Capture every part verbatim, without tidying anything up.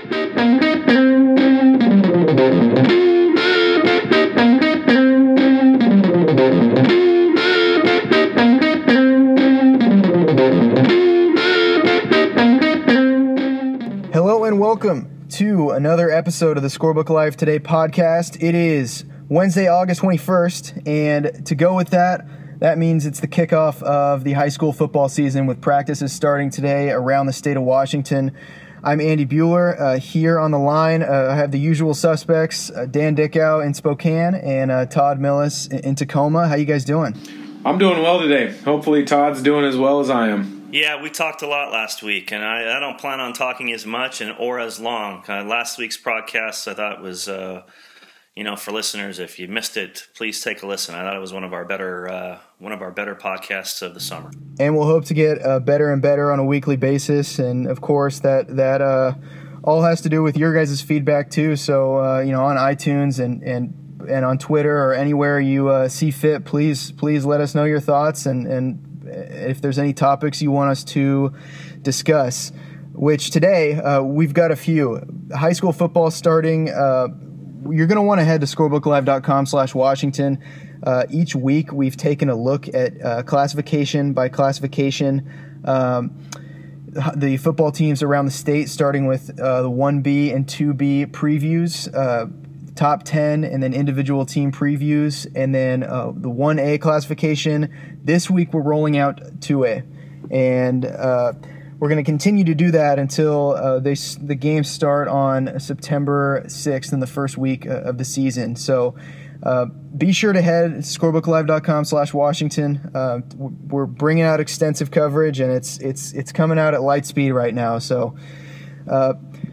Hello and welcome to another episode of the Scorebook Live Today podcast. It is Wednesday, August twenty-first, and to go with that, that means it's the kickoff of the high school football season with practices starting today around the state of Washington. I'm Andy Bueller. Uh, here on the line, uh, I have the usual suspects, uh, Dan Dickow in Spokane and uh, Todd Millis in, in Tacoma. How you guys doing? I'm doing well today. Hopefully Todd's doing as well as I am. Yeah, we talked a lot last week, and I, I don't plan on talking as much and or as long. Uh, last week's podcast, I thought was, uh, you know, for listeners, if you missed it, please take a listen. I thought it was one of our better, uh, one of our better podcasts of the summer. And we'll hope to get uh, better and better on a weekly basis, and of course that that uh, all has to do with your guys' feedback too. So uh, you know, on iTunes and and and on Twitter or anywhere you uh, see fit, please please let us know your thoughts and and. if there's any topics you want us to discuss, which today uh, we've got a few. High school football starting. Uh, you're going to want to head to scorebooklive.com slash Washington. Uh, each week we've taken a look at uh, classification by classification. Um, the football teams around the state, starting with uh, the one B and two B previews, uh, top ten, and then individual team previews, and then uh, the one A classification. This week we're rolling out two A, and uh, we're going to continue to do that until uh, they, the games start on September sixth in the first week of the season. So uh, be sure to head to scorebooklive.com slash Washington. Uh, we're bringing out extensive coverage, and it's it's it's coming out at light speed right now. So uh,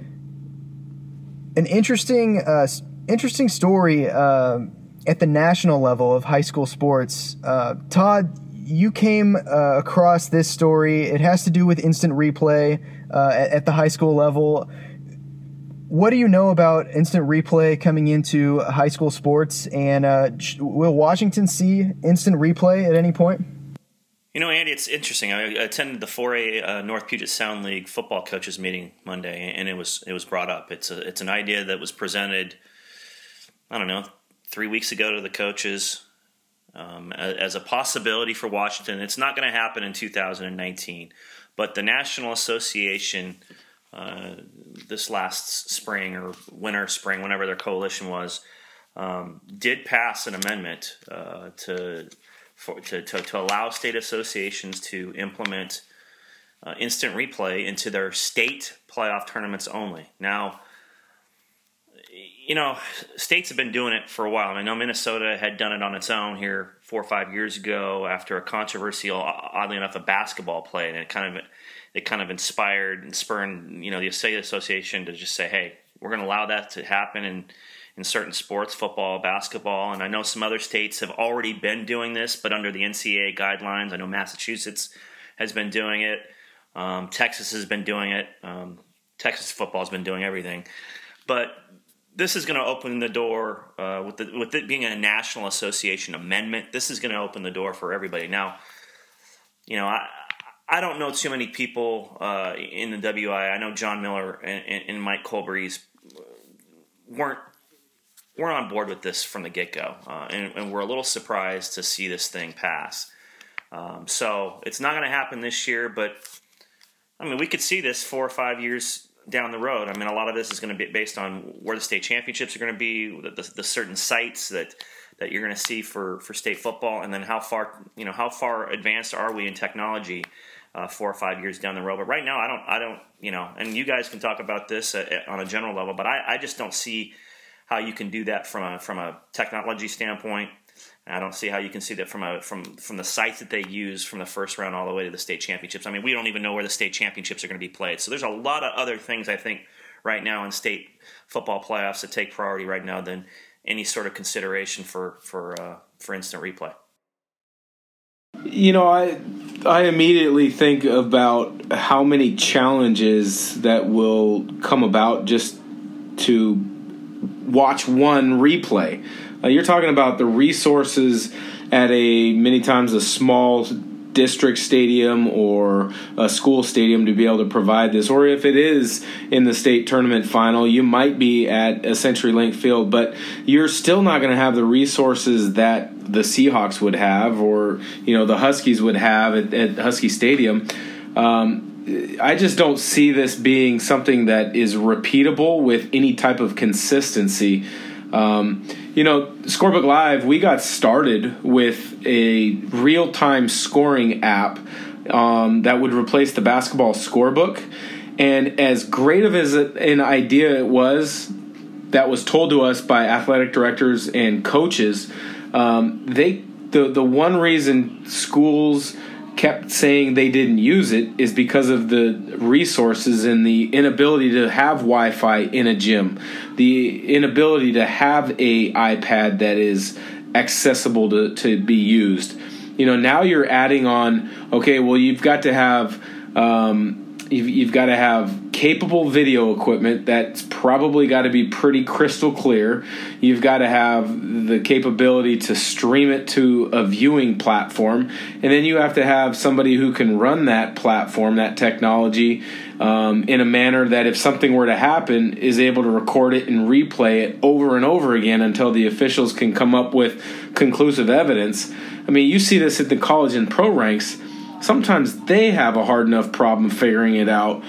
an interesting uh, Interesting story uh, at the national level of high school sports. Uh, Todd, you came uh, across this story. It has to do with instant replay uh, at, at the high school level. What do you know about instant replay coming into high school sports? And uh, will Washington see instant replay at any point? You know, Andy, it's interesting. I attended the four A uh, North Puget Sound League football coaches meeting Monday, and it was it was brought up. It's a it's an idea that was presented, I don't know, three weeks ago to the coaches um, as a possibility for Washington. It's not going to happen in two thousand nineteen, but the National Association uh, this last spring or winter, spring, whenever their coalition was, um, did pass an amendment uh, to, for, to, to to allow state associations to implement uh, instant replay into their state playoff tournaments only. Now, you know, states have been doing it for a while. And I know Minnesota had done it on its own here four or five years ago after a controversial, oddly enough, a basketball play, and it kind of it kind of inspired and spurred, you know, the state association to just say, hey, we're going to allow that to happen in in certain sports, football, basketball. And I know some other states have already been doing this, but under the N C double A guidelines. I know Massachusetts has been doing it. Um, Texas has been doing it. Um, Texas football has been doing everything, but this is going to open the door uh, with the, with it being a National Association amendment. This is going to open the door for everybody. Now, you know, I I don't know too many people uh, in the W I. I know John Miller and, and Mike Colbrese weren't weren't on board with this from the get go, uh, and, and we're a little surprised to see this thing pass. Um, so it's not going to happen this year, but I mean, we could see this four or five years down the road. I mean, a lot of this is going to be based on where the state championships are going to be, the, the, the certain sites that, that you're going to see for, for state football, and then how far you know how far advanced are we in technology uh, four or five years down the road. But right now, I don't, I don't, you know, and you guys can talk about this at, at, on a general level, but I, I just don't see how you can do that from a from a technology standpoint. I don't see how you can see that from a from from the sites that they use from the first round all the way to the state championships. I mean, we don't even know where the state championships are going to be played. So there's a lot of other things, I think, right now in state football playoffs that take priority right now than any sort of consideration for for uh, for instant replay. You know, I I immediately think about how many challenges that will come about just to watch one replay. Uh, you're talking about the resources at a many times a small district stadium or a school stadium to be able to provide this, or if it is in the state tournament final, you might be at a CenturyLink Field, but you're still not going to have the resources that the Seahawks would have, or you know the Huskies would have at, at Husky Stadium. Um, I just don't see this being something that is repeatable with any type of consistency. Um, you know, Scorebook Live, we got started with a real-time scoring app um, that would replace the basketball scorebook. And as great of as an idea it was that was told to us by athletic directors and coaches, um, they the, the one reason schools kept saying they didn't use it is because of the resources and the inability to have Wi-Fi in a gym, the inability to have a iPad that is accessible to, to be used. You know, now you're adding on, okay, well, you've got to have um, you've, you've got to have capable video equipment that's probably got to be pretty crystal clear. You've got to have the capability to stream it to a viewing platform, and then you have to have somebody who can run that platform, that technology, um, in a manner that if something were to happen, is able to record it and replay it over and over again until the officials can come up with conclusive evidence. I mean, you see this at the college and pro ranks. Sometimes they have a hard enough problem figuring it out.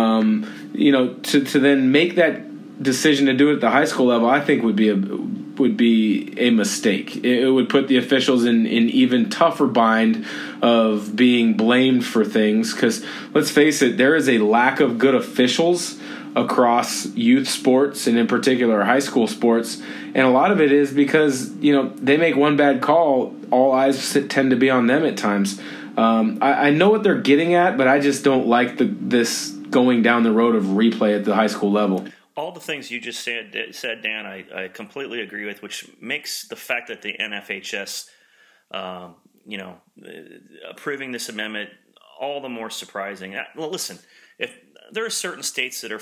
Um, you know, to, to then make that decision to do it at the high school level, I think would be a would be a mistake. It, it would put the officials in in even tougher bind of being blamed for things. Because let's face it, there is a lack of good officials across youth sports and in particular high school sports, and a lot of it is because you know they make one bad call, all eyes tend to be on them at times. Um, I, I know what they're getting at, but I just don't like the this going down the road of replay at the high school level. All the things you just said, said Dan, I, I completely agree with, which makes the fact that the N F H S, um, you know, approving this amendment all the more surprising. Well, listen, if there are certain states that are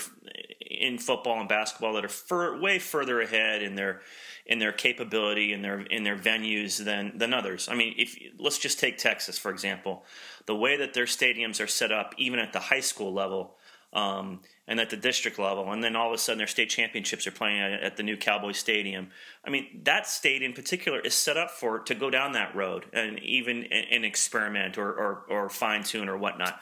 in football and basketball that are fur, way further ahead in their in their capability in their in their venues than than others. I mean, if let's just take Texas for example, the way that their stadiums are set up, even at the high school level um, and at the district level, and then all of a sudden their state championships are playing at, at the new Cowboy Stadium. I mean, that state in particular is set up for to go down that road and even and experiment or or, or fine tune or whatnot.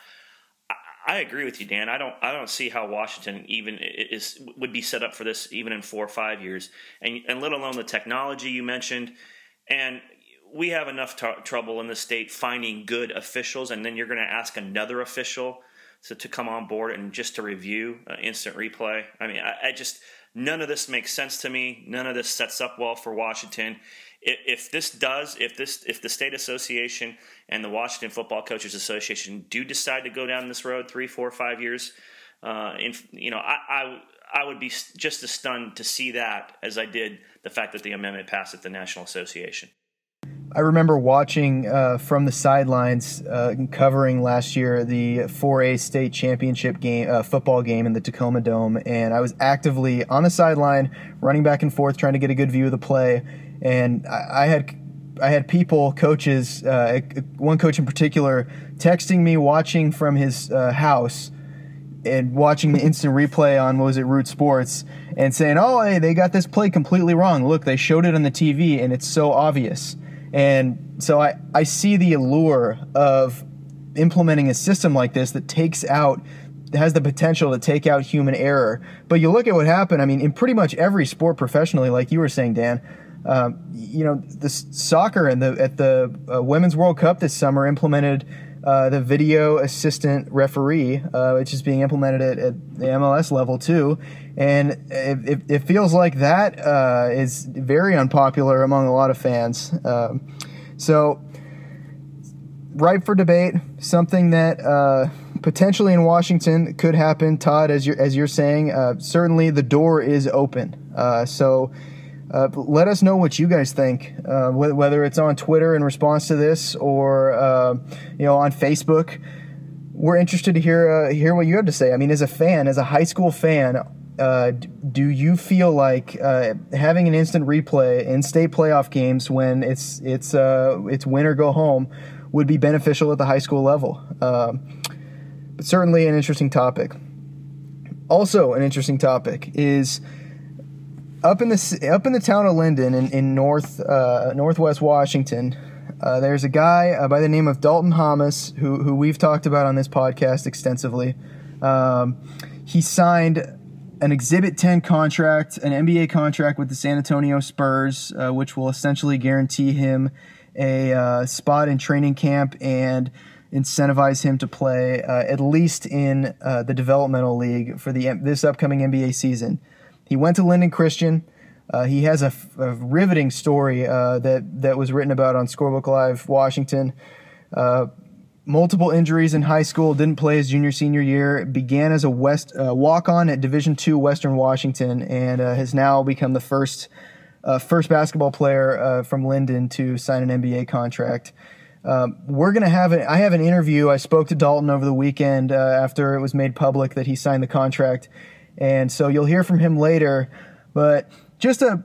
I agree with you, Dan. I don't. I don't see how Washington even is would be set up for this even in four or five years, and and let alone the technology you mentioned. And we have enough t- trouble in the state finding good officials, and then you're going to ask another official to, to come on board and just to review uh, instant replay. I mean, I, I just none of this makes sense to me. None of this sets up well for Washington. If this does, if this, if the state association and the Washington Football Coaches Association do decide to go down this road three, four, five years, uh, in, you know, I, I, I would be just as stunned to see that as I did the fact that the amendment passed at the National Association. I remember watching uh, from the sidelines, uh, covering last year the four A state championship game, uh, football game in the Tacoma Dome, and I was actively on the sideline, running back and forth, trying to get a good view of the play. And I, I had I had people, coaches, uh, one coach in particular, texting me, watching from his uh, house, and watching the instant replay on, what was it, Root Sports, and saying, "Oh, hey, they got this play completely wrong. Look, they showed it on the T V, and it's so obvious." And so I, I see the allure of implementing a system like this that takes out, has the potential to take out human error. But you look at what happened, I mean, in pretty much every sport professionally, like you were saying, Dan, um, you know, the soccer and the at the uh, Women's World Cup this summer implemented uh, the video assistant referee, uh, which is being implemented at, at the M L S level too. And it, it, it feels like that uh, is very unpopular among a lot of fans. Um, so ripe for debate, something that uh, potentially in Washington could happen. Todd, as you're, as you're saying, uh, certainly the door is open. Uh, so uh, let us know what you guys think, uh, wh- whether it's on Twitter in response to this or uh, you know on Facebook. We're interested to hear uh, hear what you have to say. I mean, as a fan, as a high school fan, uh, do you feel like uh, having an instant replay in state playoff games when it's it's uh, it's win or go home would be beneficial at the high school level. Um, but certainly an interesting topic. Also an interesting topic is up in the up in the town of Linden in, in north uh, northwest Washington. Uh, there's a guy uh, by the name of Dalton Hamas who who we've talked about on this podcast extensively. Um, he signed an Exhibit ten contract, an N B A contract with the San Antonio Spurs, uh, which will essentially guarantee him a uh, spot in training camp and incentivize him to play uh, at least in uh, the developmental league for the this upcoming N B A season. He went to Linden Christian. Uh, he has a, a riveting story uh, that that was written about on Scorebook Live Washington. Uh, multiple injuries in high school, didn't play his junior senior year. Began as a West uh, walk-on at Division two Western Washington, and uh, has now become the first uh, first basketball player uh, from Linden to sign an N B A contract. Um, we're gonna have it. I have an interview. I spoke to Dalton over the weekend uh, after it was made public that he signed the contract, and so you'll hear from him later. But just a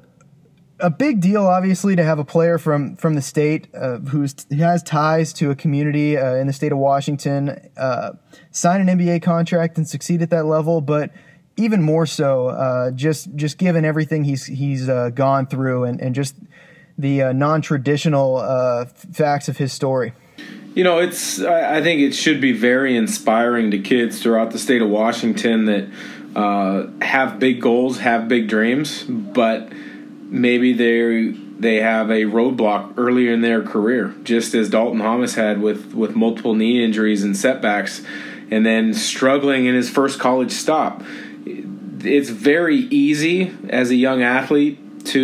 a big deal, obviously, to have a player from from the state uh, who's who has ties to a community uh, in the state of Washington uh, sign an N B A contract and succeed at that level. But even more so, uh, just just given everything he's he's uh, gone through and and just the uh, non-traditional uh, facts of his story. You know, it's. I think it should be very inspiring to kids throughout the state of Washington that uh, have big goals, have big dreams, but maybe they they have a roadblock earlier in their career, just as Dalton Hamas had with, with multiple knee injuries and setbacks, and then struggling in his first college stop. It's very easy as a young athlete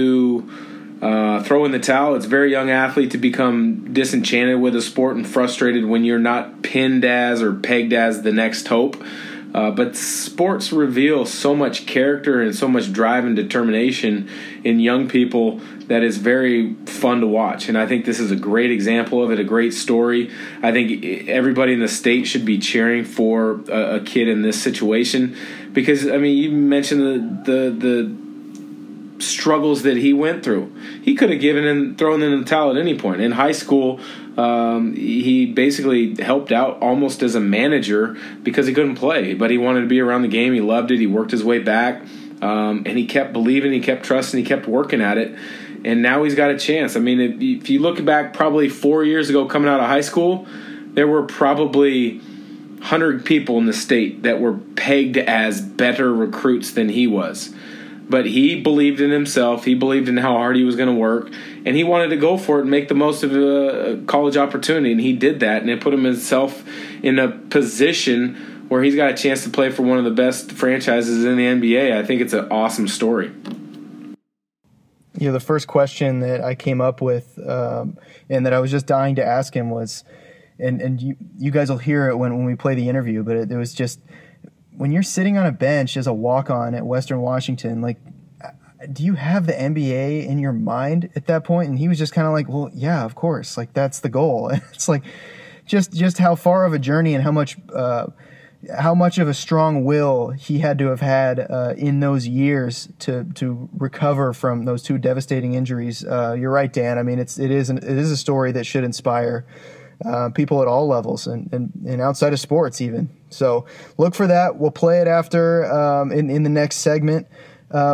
to Uh, throw in the towel. It's a very young athlete to become disenchanted with a sport and frustrated when you're not pinned as or pegged as the next hope. Uh, but sports reveal so much character and so much drive and determination in young people that is very fun to watch. And I think this is a great example of it, a great story. I think everybody in the state should be cheering for a, a kid in this situation because, I mean, you mentioned the the, the struggles that he went through. He could have given and thrown in the towel at any point. In high school, um, he basically helped out almost as a manager because he couldn't play, but he wanted to be around the game. He loved it. He worked his way back, um, and he kept believing, he kept trusting, he kept working at it, and now he's got a chance. I mean, if, if you look back probably four years ago coming out of high school, there were probably one hundred people in the state that were pegged as better recruits than he was. But he believed in himself. He believed in how hard he was going to work. And he wanted to go for it and make the most of a college opportunity. And he did that. And it put him himself in a position where he's got a chance to play for one of the best franchises in the N B A. I think it's an awesome story. You know, the first question that I came up with um, and that I was just dying to ask him was, and, and you, you guys will hear it when, when we play the interview, but it, it was just, when you're sitting on a bench as a walk-on at Western Washington, like, do you have the N B A in your mind at that point? And he was just kind of like, well, yeah, of course. Like, that's the goal. It's like just just how far of a journey and how much uh, how much of a strong will he had to have had uh, in those years to to recover from those two devastating injuries. Uh, you're right, Dan. I mean, it's it is an, it is a story that should inspire Uh, people at all levels and, and, and outside of sports even. So look for that. We'll play it after um, in, in the next segment. Uh,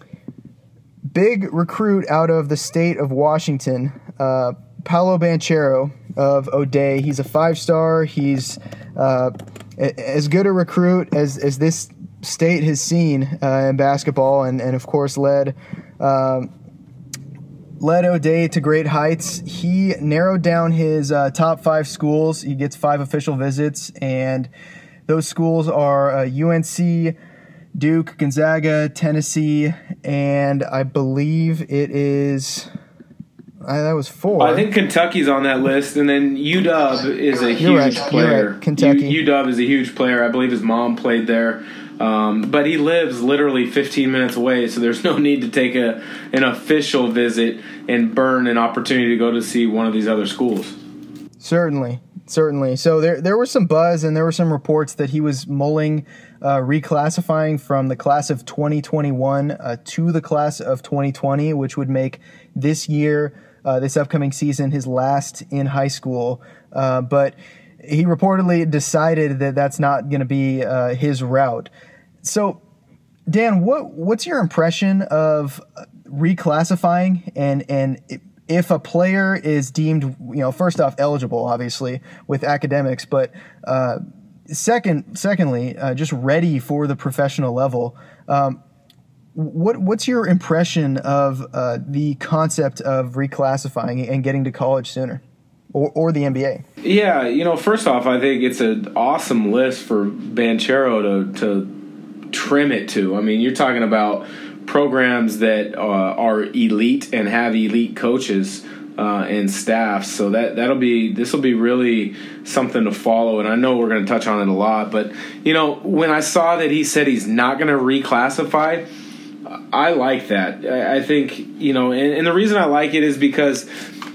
big recruit out of the state of Washington, uh, Paolo Banchero of O'Dea. He's a five-star. He's uh, a, as good a recruit as, as this state has seen uh, in basketball and, and, of course, led um, led O'Dea to great heights. He narrowed down his uh, top five schools. He gets five official visits, and those schools are uh, U N C, Duke, Gonzaga, Tennessee, and I believe it is uh, that was four. I think Kentucky's on that list, and then U W is a You're huge right. player. You're right. Kentucky. U- UW is a huge player. I believe his mom played there. Um, but he lives literally fifteen minutes away, so there's no need to take a an official visit and burn an opportunity to go to see one of these other schools. Certainly, certainly. So there there was some buzz and there were some reports that he was mulling uh, reclassifying from the class of twenty twenty-one uh, to the class of twenty twenty, which would make this year uh, this upcoming season, his last in high school. Uh, but he reportedly decided that that's not going to be uh, his route. So, Dan, what what's your impression of reclassifying and and if a player is deemed, you know, first off eligible, obviously with academics, but uh, second, secondly, uh, just ready for the professional level? Um, what what's your impression of uh, the concept of reclassifying and getting to college sooner, or or the N B A? Yeah, you know, first off, I think it's an awesome list for Banchero to to. trim it to. I mean, you're talking about programs that uh, are elite and have elite coaches uh, and staff. So that that'll be this will be really something to follow. And I know we're going to touch on it a lot. But you know, when I saw that he said he's not going to reclassify, I like that. I, I think you know, and, and the reason I like it is because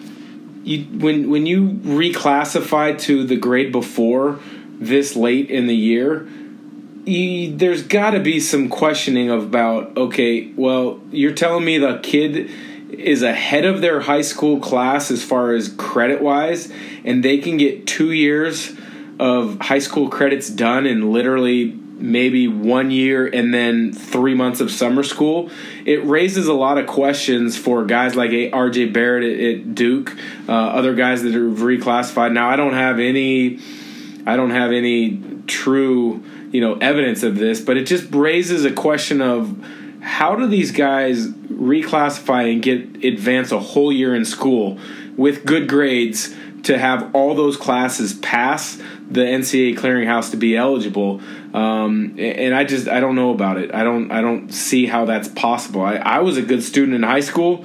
you when when you reclassify to the grade before this late in the year, You, there's got to be some questioning about, okay, well, you're telling me the kid is ahead of their high school class as far as credit-wise, and they can get two years of high school credits done in literally maybe one year and then three months of summer school. It raises a lot of questions for guys like R J Barrett at, at Duke, uh, other guys that are reclassified. Now, I don't have any, I don't have any true you know, evidence of this, but it just raises a question of how do these guys reclassify and get advance a whole year in school with good grades to have all those classes pass the N C double A clearinghouse to be eligible. Um, and I just I don't know about it. I don't I don't see how that's possible. I, I was a good student in high school,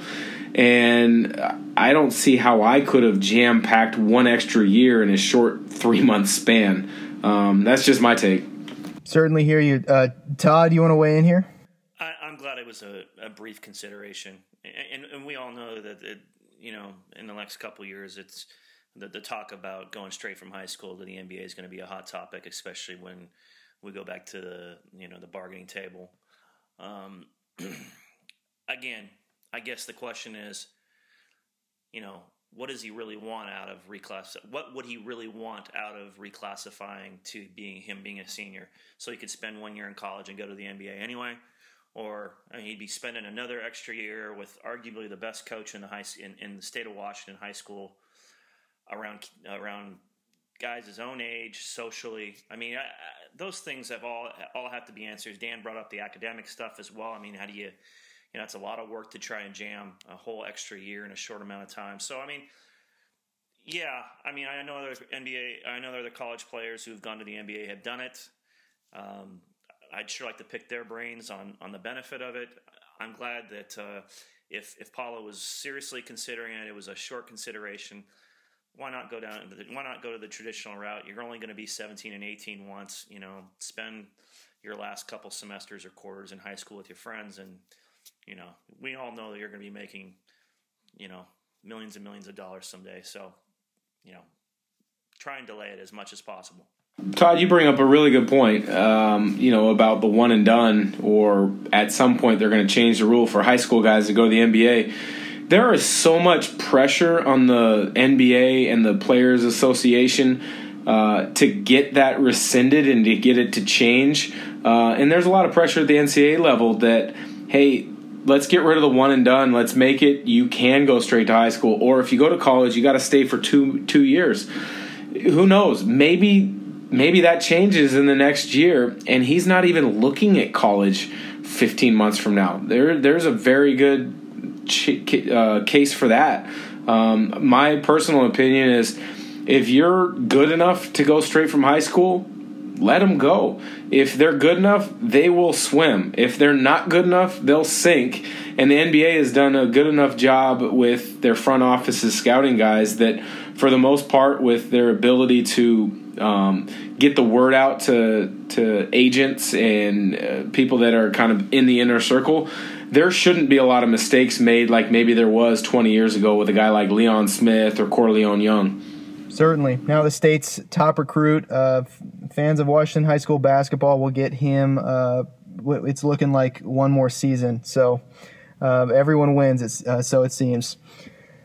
and I don't see how I could have jam packed one extra year in a short three month span. Um, that's just my take. Certainly hear you. Uh, Todd, you want to weigh in here? I, I'm glad it was a, a brief consideration. And, and we all know that, it, you know, in the next couple of years, it's the, the talk about going straight from high school to the N B A is going to be a hot topic, especially when we go back to the, you know, the bargaining table. Um, again, I guess the question is, you know, what does he really want out of reclass? What would he really want out of reclassifying to being him being a senior, so he could spend one year in college and go to the N B A anyway, or I mean, he'd be spending another extra year with arguably the best coach in the high in, in the state of Washington high school, around around guys his own age, socially. I mean, I, I, those things have all all have to be answers. Dan brought up the academic stuff as well. I mean, how do you You know, it's a lot of work to try and jam a whole extra year in a short amount of time. So, I mean, yeah, I mean, I know other N B A, I know other college players who've gone to the N B A have done it. Um, I'd sure like to pick their brains on, on the benefit of it. I'm glad that uh, if if Paulo was seriously considering it, it was a short consideration. Why not go down? The, why not go to the traditional route? You're only going to be seventeen and eighteen once. You know, spend your last couple semesters or quarters in high school with your friends, and you know, we all know that you're going to be making, you know, millions and millions of dollars someday. So, you know, try and delay it as much as possible. Todd, you bring up a really good point, um, you know, about the one and done, or at some point they're going to change the rule for high school guys to go to the N B A. There is so much pressure on the N B A and the Players Association uh, to get that rescinded and to get it to change. Uh, and there's a lot of pressure at the N C double A level that, hey, let's get rid of the one and done. Let's make it you can go straight to high school. Or if you go to college, you got to stay for two two years. Who knows? Maybe maybe that changes in the next year, and he's not even looking at college fifteen months from now. There, There's a very good ch- uh, case for that. Um, my personal opinion is if you're good enough to go straight from high school, let them go. If they're good enough, they will swim. If they're not good enough, they'll sink. And the N B A has done a good enough job with their front offices scouting guys that, for the most part, with their ability to um, get the word out to to agents and uh, people that are kind of in the inner circle, there shouldn't be a lot of mistakes made like maybe there was twenty years ago with a guy like Leon Smith or Corleone Young. Certainly. Now the state's top recruit, uh, fans of Washington high school basketball will get him. Uh, it's looking like one more season. So uh, everyone wins, it's, uh, so it seems.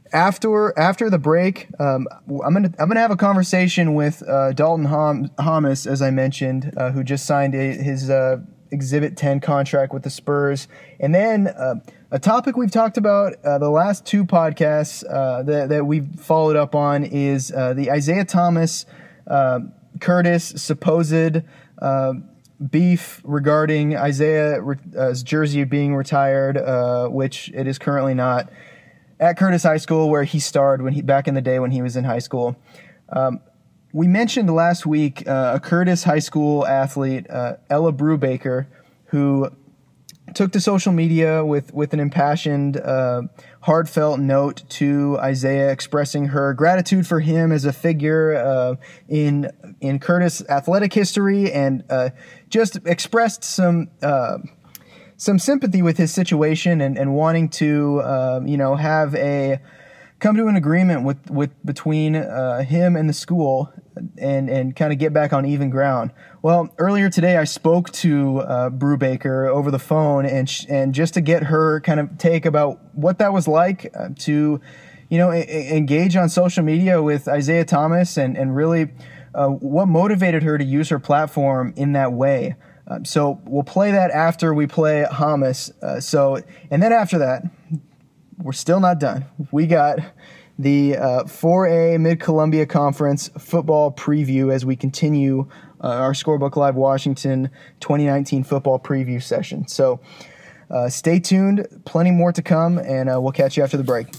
after after the break, um, I'm gonna I'm gonna have a conversation with uh, Dalton Hom- Thomas, as I mentioned, uh, who just signed a, his uh, Exhibit ten contract with the Spurs, and then uh, a topic we've talked about uh, the last two podcasts uh, that that we've followed up on is uh, the Isaiah Thomas uh, Curtis supposed uh, beef regarding Isaiah's jersey being retired, uh, which it is currently not, at Curtis High School, where he starred when he back in the day when he was in high school. Um, we mentioned last week uh, a Curtis High School athlete, uh, Ella Brubaker, who took to social media with, with an impassioned, uh, heartfelt note to Isaiah, expressing her gratitude for him as a figure uh, in in Curtis athletic history, and uh, just expressed some uh, some sympathy with his situation and, and wanting to uh, you know have a come to an agreement with with between uh, him and the school, and and kind of get back on even ground. Well, earlier today I spoke to uh, Brubaker over the phone, and sh- and just to get her kind of take about what that was like uh, to, you know, a- engage on social media with Isaiah Thomas, and and really uh, what motivated her to use her platform in that way. Uh, so we'll play that after we play Hamas. Uh, so and then after that, we're still not done. We got the uh, four A Mid-Columbia Conference football preview as we continue uh, our Scorebook Live Washington twenty nineteen football preview session. So uh, stay tuned. Plenty more to come, and uh, we'll catch you after the break.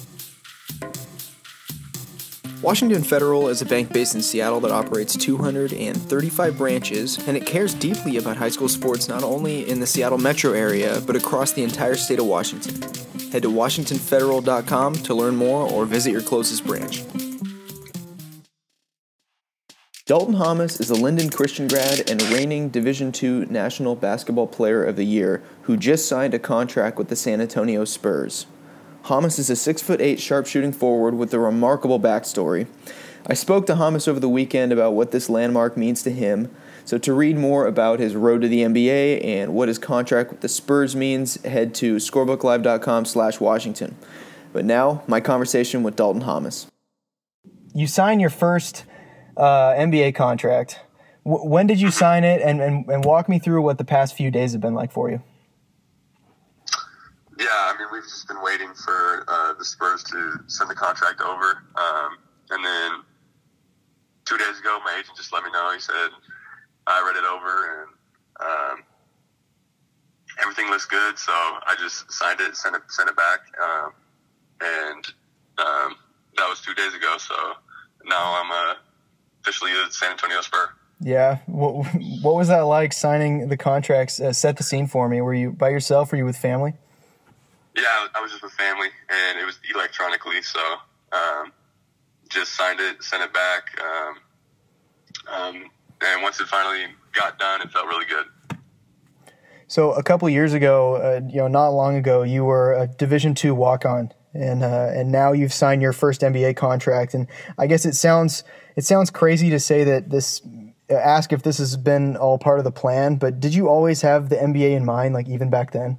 Washington Federal is a bank based in Seattle that operates two hundred thirty-five branches, and it cares deeply about high school sports not only in the Seattle metro area, but across the entire state of Washington. Head to washington federal dot com to learn more or visit your closest branch. Dalton Thomas is a Linden Christian grad and reigning Division two National Basketball Player of the Year who just signed a contract with the San Antonio Spurs. Hamas is a six foot eight sharpshooting forward with a remarkable backstory. I spoke to Hamas over the weekend about what this landmark means to him. So to read more about his road to the N B A and what his contract with the Spurs means, head to scorebook live dot com slash Washington. But now, my conversation with Dalton Hamas. You signed your first uh, N B A contract. W- when did you sign it, and, and, and walk me through what the past few days have been like for you? Yeah, I mean, we've just been waiting for uh, the Spurs to send the contract over. Um, and then two days ago, my agent just let me know. He said, I read it over, and um, everything looks good. So I just signed it, sent it, sent it back. Um, and um, that was two days ago. So now I'm uh, officially a San Antonio Spur. Yeah. What, what was that like, signing the contracts? Uh, set the scene for me. Were you by yourself? Were you with family? Yeah, I was just with family, and it was electronically, so um, just signed it, sent it back, um, um, and once it finally got done, it felt really good. So a couple of years ago, uh, you know, not long ago, you were a Division two walk-on, and uh, and now you've signed your first N B A contract. And I guess it sounds it sounds crazy to say that this. Uh, ask if this has been all part of the plan, but did you always have the N B A in mind, like even back then?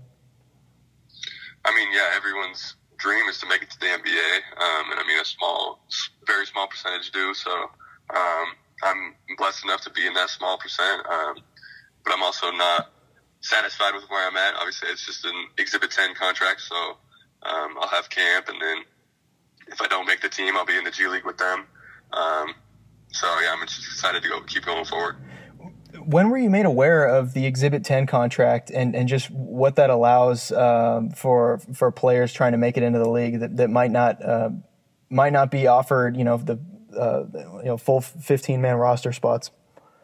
I mean, yeah, everyone's dream is to make it to the N B A, um, and I mean, a small, very small percentage do. So um, I'm blessed enough to be in that small percent, um, but I'm also not satisfied with where I'm at. Obviously, it's just an Exhibit ten contract, so um, I'll have camp, and then if I don't make the team, I'll be in the G League with them. Um, so yeah, I'm just excited to go keep going forward. When were you made aware of the Exhibit ten contract, and, and just what that allows um, for for players trying to make it into the league that, that might not uh, might not be offered, you know, the uh, you know full fifteen man roster spots?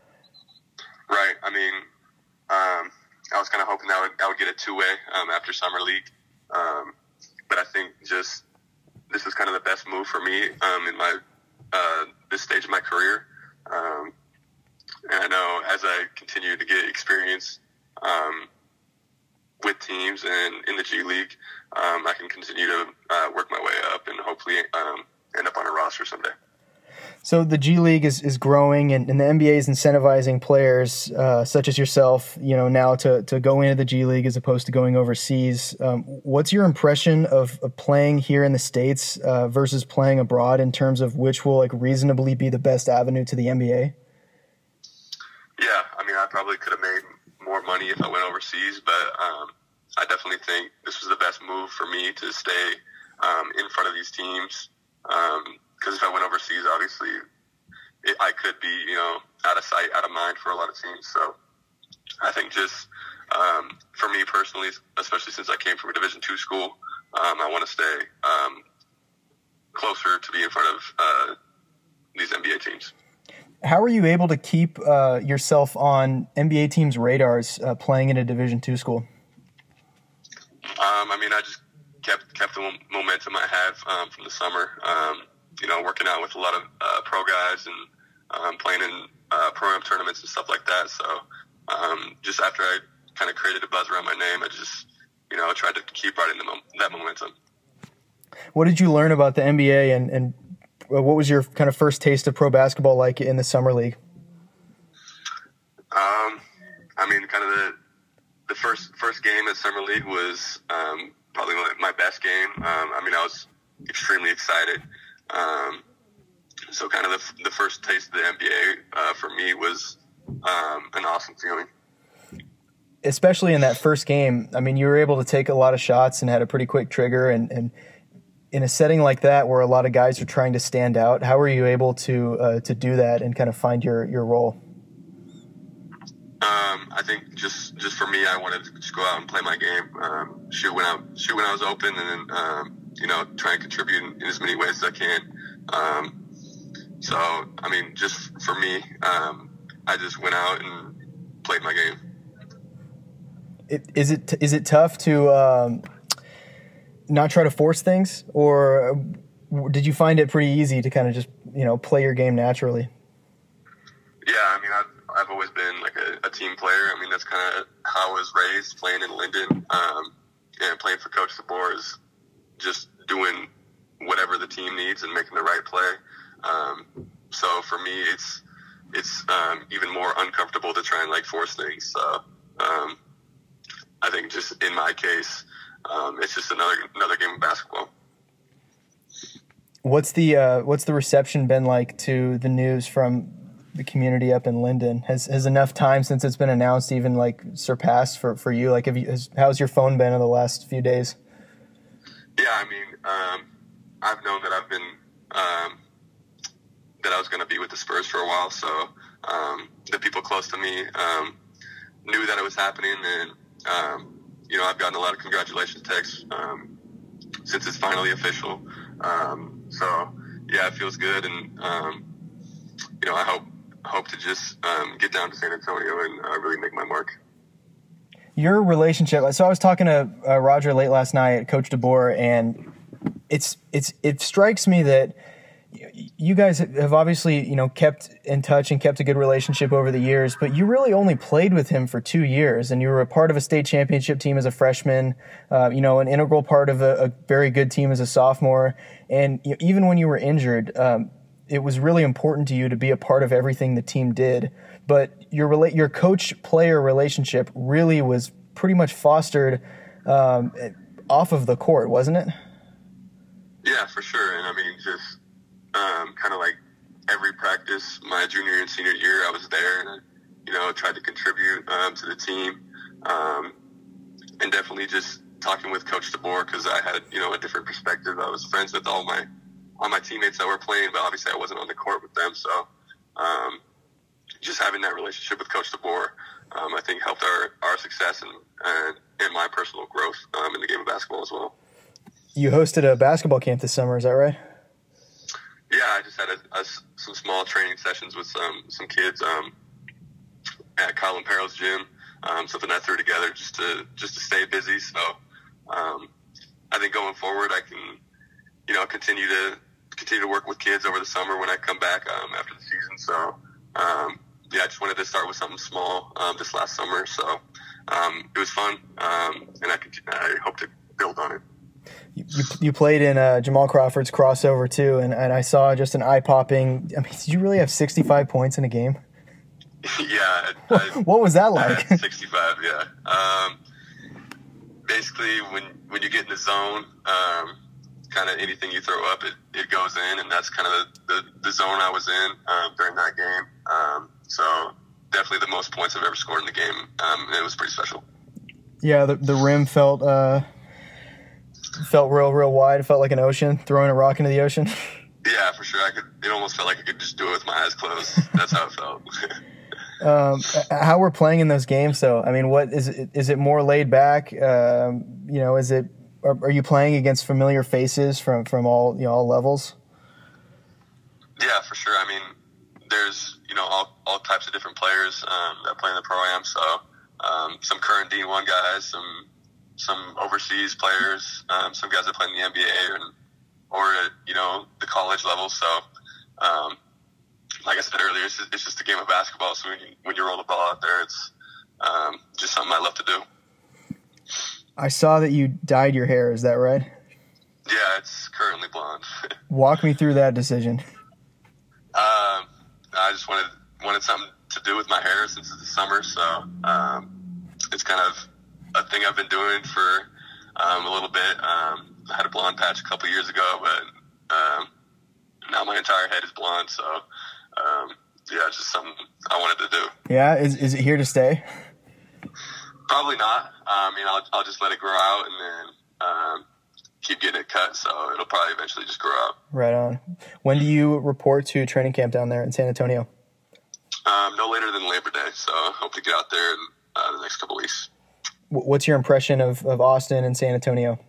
Right. I mean, um, I was kind of hoping that I would, I would get a two way um, after summer league, um, but I think just this is kind of the best move for me um, in my uh, this stage of my career. Um, And I know as I continue to get experience um, with teams and in the G League, um, I can continue to uh, work my way up and hopefully um, end up on a roster someday. So the G League is, is growing, and, and the N B A is incentivizing players uh, such as yourself, you know, now to, to go into the G League as opposed to going overseas. Um, what's your impression of, of playing here in the States uh, versus playing abroad in terms of which will like reasonably be the best avenue to the N B A? Yeah, I mean, I probably could have made more money if I went overseas, but um, I definitely think this was the best move for me to stay um, in front of these teams. Um, Because if I went overseas, obviously, it, I could be, you know, out of sight, out of mind for a lot of teams. So I think just um, for me personally, especially since I came from a Division two school, um, I want to stay um, closer to be in front of uh, these N B A teams. How are you able to keep uh, yourself on N B A teams' radars uh, playing in a Division two school? Um, I mean, I just kept kept the momentum I had um, from the summer. Um, you know, working out with a lot of uh, pro guys and um, playing in uh, pro-am tournaments and stuff like that. So um, just after I kind of created a buzz around my name, I just, you know, tried to keep riding the mom- that momentum. What did you learn about the N B A, and, and what was your kind of first taste of pro basketball like in the summer league? Um, I mean, kind of the the first first game at summer league was um, probably my, my best game. Um, I mean, I was extremely excited. Um, so kind of the, the first taste of the N B A uh, for me was um, an awesome feeling. Especially in that first game, I mean, you were able to take a lot of shots and had a pretty quick trigger. And, and in a setting like that where a lot of guys are trying to stand out, how were you able to uh, to do that and kind of find your, your role? Um, I think just, just for me, I wanted to just go out and play my game, um, shoot when I shoot when I was open, and then um, you know, try and contribute in, in as many ways as I can. Um, so, I mean, just for me, um, I just went out and played my game. It, is it is it tough to um, not try to force things, or did you find it pretty easy to kind of just, you know, play your game naturally? Yeah, I mean, I've, I've always been like a, a team player. I mean, that's kind of how I was raised, playing in Linden, um, and playing for Coach DeBoer is just doing whatever the team needs and making the right play. Um, so for me, it's it's um, even more uncomfortable to try and like force things. So um, I think just in my case, um, it's just another another game of basketball. What's the uh, what's the reception been like to the news from the community up in Linden? Has has enough time since it's been announced even like surpassed for, for you? Like, have you, has, how's your phone been in the last few days? Yeah, I mean, um, I've known that I've been um, that I was going to be with the Spurs for a while, so um, the people close to me um, knew that it was happening, and um, you know, I've gotten a lot of congratulations texts um, since it's finally official. Um, so yeah, it feels good, and um, you know, I hope hope to just um, get down to San Antonio and uh, really make my mark. Your relationship. So I was talking to uh, Roger late last night, Coach DeBoer, and it's it's it strikes me that you guys have obviously, you know, kept in touch and kept a good relationship over the years, but you really only played with him for two years, and you were a part of a state championship team as a freshman, uh, you know, an integral part of a, a very good team as a sophomore, and you know, even when you were injured, um, it was really important to you to be a part of everything the team did. But your rela- your coach-player relationship really was pretty much fostered um, off of the court, wasn't it? Yeah, for sure. And I mean, just um, kind of like every practice, my junior and senior year, I was there and, you know, tried to contribute um, to the team. Um, and definitely just talking with Coach DeBoer, because I had, you know, a different perspective. I was friends with all my all my teammates that were playing, but obviously I wasn't on the court with them. So um, just having that relationship with Coach DeBoer, um, I think helped our, our success and, and, and my personal growth um, in the game of basketball as well. You hosted a basketball camp this summer, is that right? Yeah, I just had a, a, some small training sessions with some some kids um, at Colin Perrell's gym. Um, something I threw together just to just to stay busy. So um, I think going forward, I can, you know, continue to continue to work with kids over the summer when I come back um, after the season. So um, yeah, I just wanted to start with something small um, this last summer. So um, it was fun, um, and I, can, I hope to build on it. You, you, you played in uh, Jamal Crawford's crossover too, and, and I saw just an eye-popping. I mean, did you really have sixty-five points in a game? Yeah. I, what was that like? I had sixty-five, yeah. Um, basically, when when you get in the zone, um, kind of anything you throw up, it, it goes in, and that's kind of the, the, the zone I was in um, during that game. Um, so definitely the most points I've ever scored in the game. Um, and it was pretty special. Yeah, the the rim felt uh, felt real, real wide. It felt like an ocean, throwing a rock into the ocean. Yeah, for sure. I could. It almost felt like I could just do it with my eyes closed. That's how it felt. um, how we're playing in those games, though. I mean, what is it? Is it more laid back? Um, you know, is it? Are, are you playing against familiar faces from, from all you know all levels? Yeah, for sure. I mean, there's you know all all types of different players um, that play in the Pro-Am. So um, some current D one guys, some some overseas players, um, some guys that play in the N B A and or at you know the college level. So um, like I said earlier, it's just, it's just a game of basketball. So when you, when you roll the ball out there, it's um, just something I love to do. I saw that you dyed your hair. Is that right? Yeah, it's currently blonde. Walk me through that decision. Um, I just wanted wanted something to do with my hair since it's the summer, so um, it's kind of a thing I've been doing for um, a little bit. Um, I had a blonde patch a couple years ago, but um, now my entire head is blonde, so um, yeah, it's just something I wanted to do. Yeah, is is it here to stay? Probably not. I mean, I'll I'll just let it grow out and then um, keep getting it cut, so it'll probably eventually just grow out. Right on. When do you report to training camp down there in San Antonio? Um, no later than Labor Day, so I hope to get out there in uh, the next couple weeks. What's your impression of, of Austin and San Antonio?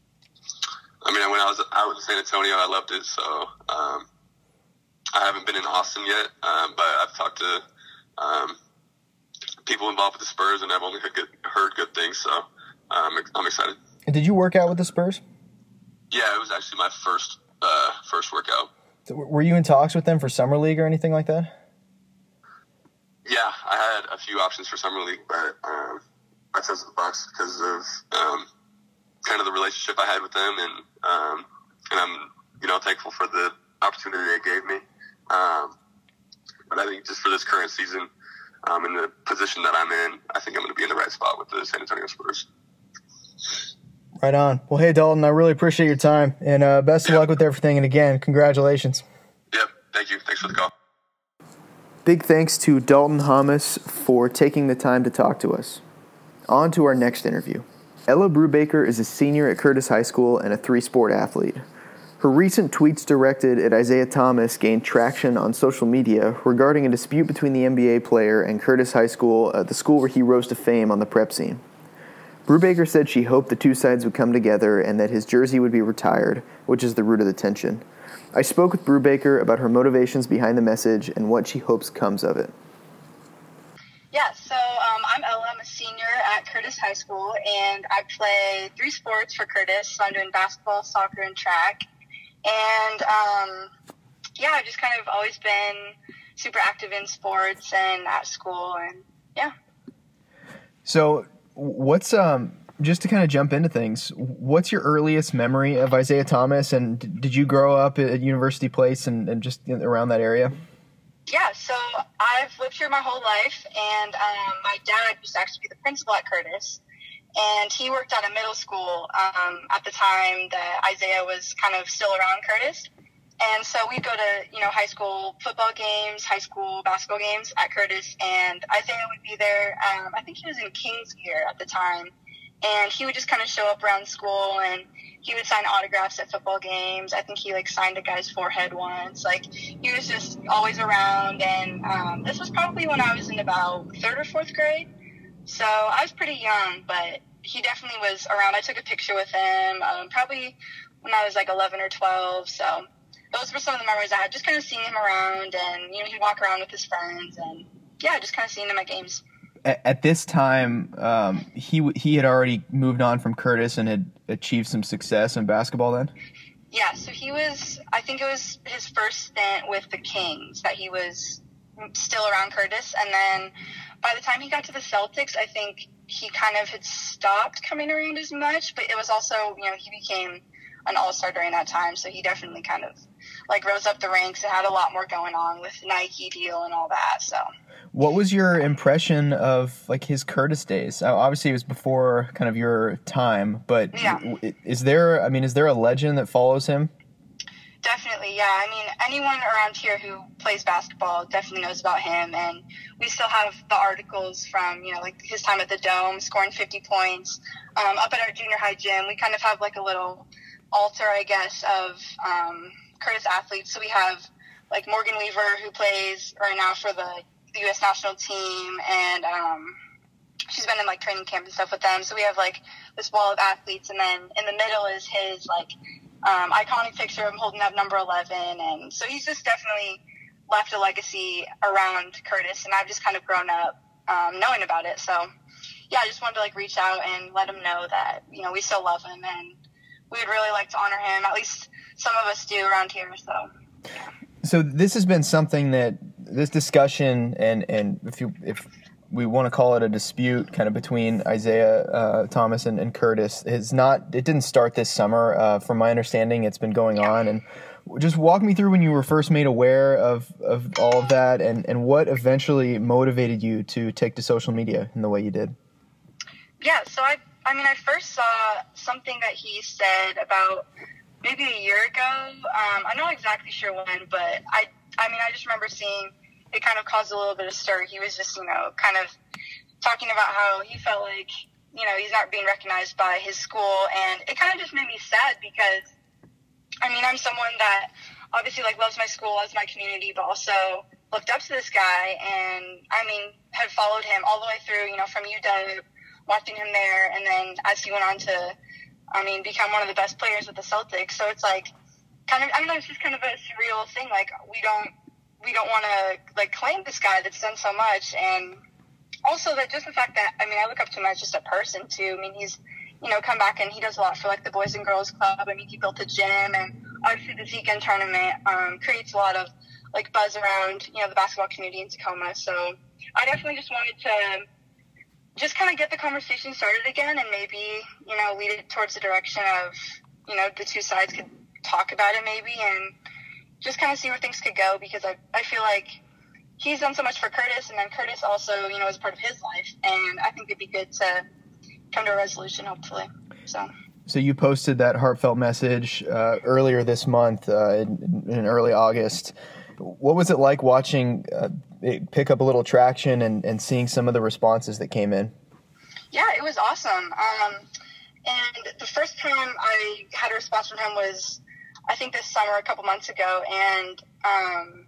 I mean, when I was out in San Antonio, I loved it, so um, I haven't been in Austin yet, um, but I've talked to um, people involved with the Spurs, and I've only heard good, heard good things, so um, I'm excited. And did you work out with the Spurs? Yeah, it was actually my first uh, first workout. So were you in talks with them for Summer League or anything like that? Yeah, I had a few options for Summer League, but um, I chose the Bucks because of um, kind of the relationship I had with them, and um, and I'm you know thankful for the opportunity they gave me. Um, but I think just for this current season, um, in the position that I'm in, I think I'm going to be in the right spot with the San Antonio Spurs. Right on. Well, hey, Dalton, I really appreciate your time, and uh, best of yep. luck with everything. And again, congratulations. Yep. Thank you. Thanks for the call. Big thanks to Dalton Hamas for taking the time to talk to us. On to our next interview. Ella Brubaker is a senior at Curtis High School and a three-sport athlete. Her recent tweets directed at Isaiah Thomas gained traction on social media regarding a dispute between the N B A player and Curtis High School, uh, the school where he rose to fame on the prep scene. Brubaker said she hoped the two sides would come together and that his jersey would be retired, which is the root of the tension. I spoke with Brubaker about her motivations behind the message and what she hopes comes of it. Yeah, so um, I'm Ella. I'm a senior at Curtis High School, and I play three sports for Curtis. So I'm doing basketball, soccer, and track. And, um, yeah, I've just kind of always been super active in sports and at school, and, yeah. So what's, um, just to kind of jump into things, what's your earliest memory of Isaiah Thomas, and did you grow up at University Place and, and just around that area? Yeah, so I've lived here my whole life, and um, my dad used to actually be the principal at Curtis, and he worked at a middle school um, at the time that Isaiah was kind of still around Curtis. And so we'd go to, you know, high school football games, high school basketball games at Curtis, and Isaiah would be there. Um, I think he was in King's gear at the time, and he would just kind of show up around school, and he would sign autographs at football games. I think he, like, signed a guy's forehead once. Like, he was just always around, and um, this was probably when I was in about third or fourth grade. So I was pretty young, but he definitely was around. I took a picture with him um, probably when I was, like, eleven or twelve, so those were some of the memories I had, just kind of seeing him around, and, you know, he'd walk around with his friends, and, yeah, just kind of seeing him at games. At, at this time, um, he he had already moved on from Curtis and had achieved some success in basketball then? Yeah, so he was, I think it was his first stint with the Kings that he was still around Curtis, and then by the time he got to the Celtics, I think he kind of had stopped coming around as much, but it was also, you know, he became an all-star during that time. So he definitely kind of like rose up the ranks and had a lot more going on with Nike deal and all that. So what was your impression of like his Curtis days? Obviously it was before kind of your time, but yeah. is there, I mean, is there a legend that follows him? Definitely, yeah. I mean, anyone around here who plays basketball definitely knows about him, and we still have the articles from, you know, like his time at the Dome, scoring fifty points, um, up at our junior high gym. We kind of have like a little altar, I guess, of um, Curtis athletes. So we have like Morgan Weaver, who plays right now for the, the U S national team, and um, she's been in like training camp and stuff with them. So we have like this wall of athletes, and then in the middle is his like Um, iconic picture of him holding up number eleven, and so he's just definitely left a legacy around Curtis, and I've just kind of grown up um, knowing about it. So, yeah, I just wanted to like reach out and let him know that, you know, we still love him, and we would really like to honor him. At least some of us do around here. So, yeah. So this has been something that this discussion, and and if you if we want to call it a dispute kind of between Isaiah uh, Thomas and, and Curtis, is not, it didn't start this summer. Uh, from my understanding, it's been going on. And just walk me through when you were first made aware of, of all of that, and, and what eventually motivated you to take to social media in the way you did. Yeah, so I, I mean, I first saw something that he said about maybe a year ago. Um, I'm not exactly sure when, but I, I mean, I just remember seeing it kind of caused a little bit of stir. He was just, you know, kind of talking about how he felt like, you know, he's not being recognized by his school. And it kind of just made me sad because, I mean, I'm someone that obviously, like, loves my school, loves my community, but also looked up to this guy. And, I mean, had followed him all the way through, you know, from U W, watching him there. And then as he went on to, I mean, become one of the best players with the Celtics. So it's like, kind of, I don't know, it's just kind of a surreal thing. Like, we don't, we don't want to like claim this guy that's done so much. And also that just the fact that, I mean, I look up to him as just a person too. I mean, he's, you know, come back and he does a lot for like the Boys and Girls Club. I mean, he built a gym, and obviously the Zeekend tournament um, creates a lot of like buzz around, you know, the basketball community in Tacoma. So I definitely just wanted to just kind of get the conversation started again, and maybe, you know, lead it towards the direction of, you know, the two sides could talk about it maybe, and just kind of see where things could go, because I, I feel like he's done so much for Curtis, and then Curtis also, you know, is part of his life, and I think it'd be good to come to a resolution, hopefully. So So you posted that heartfelt message uh, earlier this month, uh, in, in early August. What was it like watching uh, it pick up a little traction and, and seeing some of the responses that came in? Yeah, it was awesome. Um, and the first time I had a response from him was, I think this summer, a couple months ago, and um,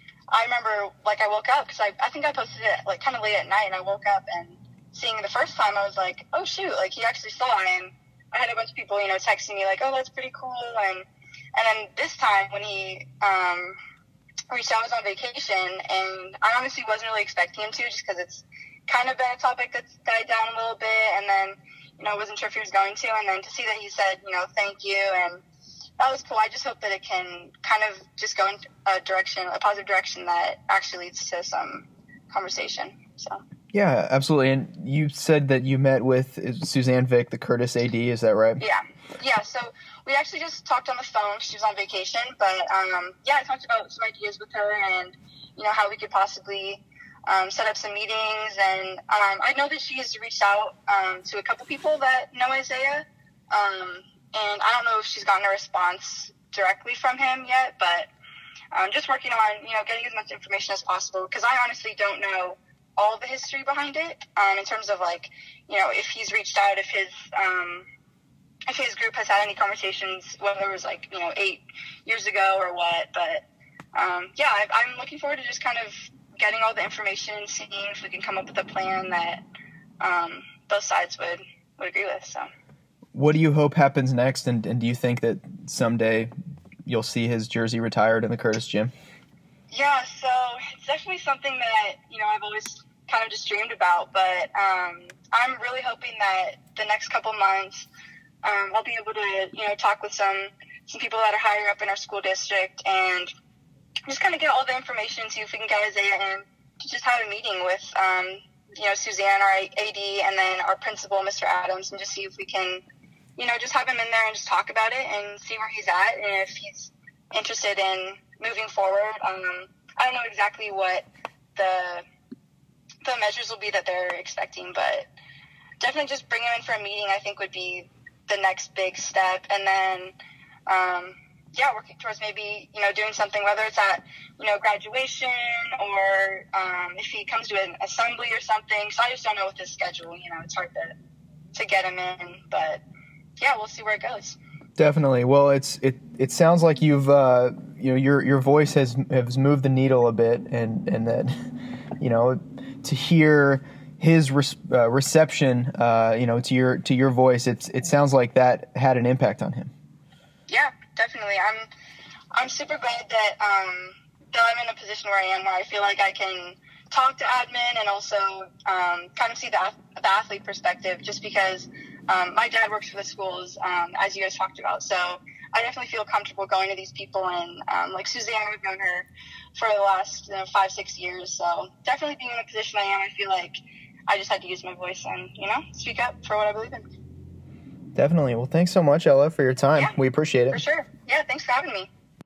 I remember, like, I woke up, because I, I think I posted it, like, kind of late at night, and I woke up, and seeing it the first time, I was like, oh, shoot, like, he actually saw it, and I had a bunch of people, you know, texting me, like, oh, that's pretty cool, and and then this time, when he um, reached out, I was on vacation, and I honestly wasn't really expecting him to, just because it's kind of been a topic that's died down a little bit, and then, you know, I wasn't sure if he was going to, and then to see that he said, you know, thank you, and that was cool. I just hope that it can kind of just go in a direction, a positive direction that actually leads to some conversation. So. Yeah, absolutely. And you said that you met with Suzanne Vick, the Curtis A D. Is that right? Yeah. Yeah. So we actually just talked on the phone. She was on vacation, but um, yeah, I talked about some ideas with her, and you know how we could possibly um, set up some meetings. And um, I know that she has reached out um, to a couple people that know Isaiah. Um, And I don't know if she's gotten a response directly from him yet, but I'm just working on, you know, getting as much information as possible, because I honestly don't know all the history behind it, um, in terms of, like, you know, if he's reached out, if his um, if his group has had any conversations, whether it was, like, you know, eight years ago or what. But, um, yeah, I, I'm looking forward to just kind of getting all the information and seeing if we can come up with a plan that um, both sides would, would agree with, so. What do you hope happens next, and, and do you think that someday you'll see his jersey retired in the Curtis gym? Yeah, so it's definitely something that, you know, I've always kind of just dreamed about, but um, I'm really hoping that the next couple months um, I'll be able to, you know, talk with some, some people that are higher up in our school district and just kind of get all the information, see if we can get Isaiah in to just have a meeting with, um, you know, Suzanne, our A D, and then our principal, Mister Adams, and just see if we can you know, just have him in there and just talk about it and see where he's at and if he's interested in moving forward. Um, I don't know exactly what the the measures will be that they're expecting, but definitely just bring him in for a meeting, I think, would be the next big step. And then, um, yeah, working towards maybe, you know, doing something, whether it's at, you know, graduation or um, if he comes to an assembly or something. So I just don't know with his schedule, you know, it's hard to, to get him in, but yeah, we'll see where it goes. Definitely. Well, it's it. It sounds like you've uh, you know your your voice has has moved the needle a bit, and and that you know to hear his re- uh, reception, uh, you know, to your to your voice, it's it sounds like that had an impact on him. Yeah, definitely. I'm I'm super glad that um, that I'm in a position where I am, where I feel like I can talk to admin and also um, kind of see the, the athlete perspective, just because um, my dad works for the schools, um, as you guys talked about. So I definitely feel comfortable going to these people. And um, like Suzanne, I've known her for the last you know, five, six years. So definitely being in the position I am, I feel like I just had to use my voice and, you know, speak up for what I believe in. Definitely. Well, thanks so much, Ella, for your time. Yeah, we appreciate it. For sure. Yeah, thanks for having me.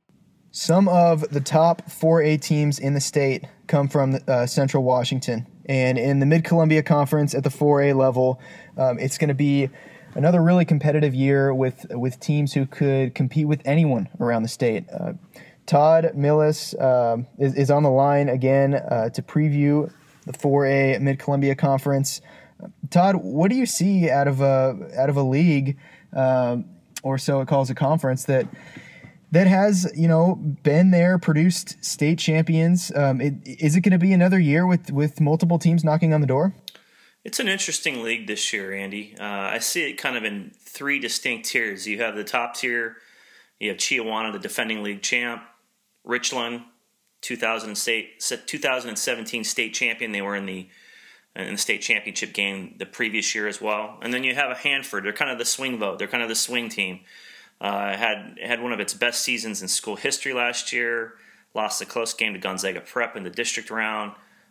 Some of the top four A teams in the state come from uh, Central Washington. And in the Mid-Columbia Conference at the four A level, um, it's going to be another really competitive year with with teams who could compete with anyone around the state. Uh, Todd Millis um, is, is on the line again uh, to preview the four A Mid-Columbia Conference. Uh, Todd, what do you see out of a out of a league, um, or so it calls a conference, that that has, you know, been there, produced state champions? Um, it, is it going to be another year with, with multiple teams knocking on the door? It's an interesting league this year, Andy. Uh, I see it kind of in three distinct tiers. You have the top tier. You have Chiawana, the defending league champ. Richland, two thousand state, twenty seventeen state champion. They were in the in the state championship game the previous year as well. And then you have a Hanford. They're kind of the swing vote. They're kind of the swing team. Uh, had had one of its best seasons in school history last year. Lost a close game to Gonzaga Prep in the district round.